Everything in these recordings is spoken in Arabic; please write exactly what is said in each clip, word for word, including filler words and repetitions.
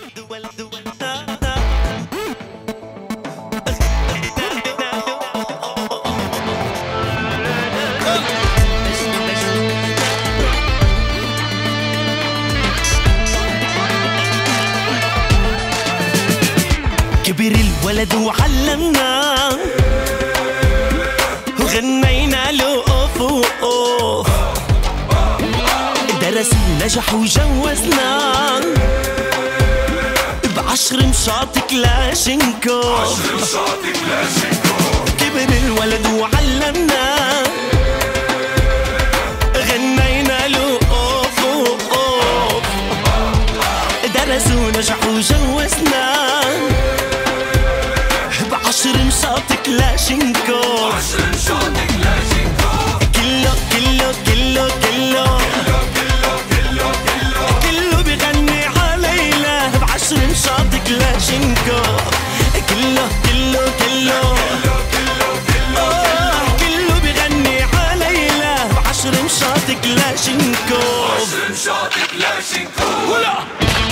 كبر الولد وعلمنا وغنينا له اوف اوف، درس ونجح وجوزنا بعشر مشاط كلاشينكوف. كبر الولد وعلمنا غنينا له اوف اوف، درس ونجح وجوزنا بعشر مشاط كلاشينكوف. كله كله كله كله كله بيغني علينا بعشر مشاط كلاشينكوف. كله كله كله كله بيغني علينا بعشر مشاط كلاشينكوف. ولا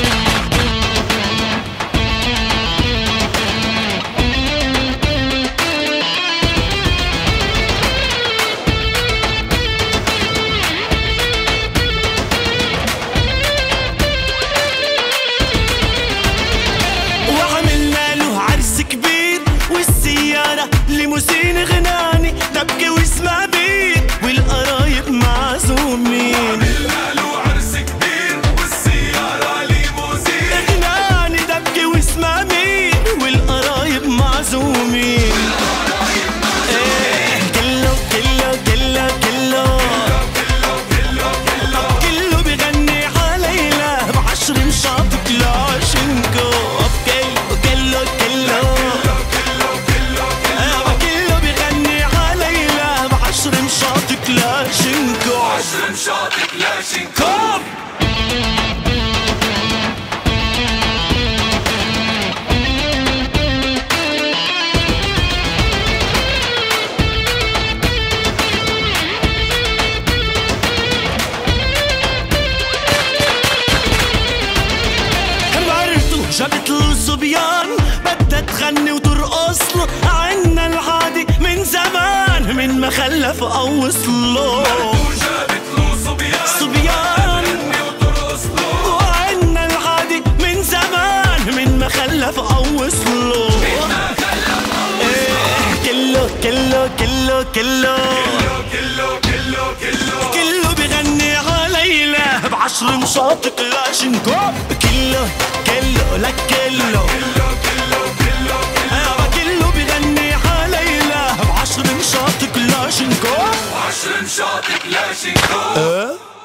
ليموسين غناني دبكة واسمع بيت والقرايب معزومين. عملنا له عرس كبير والسيارة ليموسين غناني دبكة واسمع بيت والقرايب معزومين. ايه كله كله كله كله كله بيغني علينا بعشر مشاط كلاشينكوف. كله كله كلاشينكوف. عشر مشاط كلاشينكوف. كبرتو جابت له صبيان بدها تغني وترقص له، عنا العادي من زمان من ما خلف او وصله. جابت له صبيان صبيان تغني وترقص له، وعنا العادي من زمان من ما خلف او وصله. ايه كله كله كله كله كله كله كله كله بيغني علينا بعشر مشاط كلاشينكوف. كله كله لك كله كله بيغني علينا بعشر مشاط كلاشينكوف. عشر مشاط كلاشينكوف.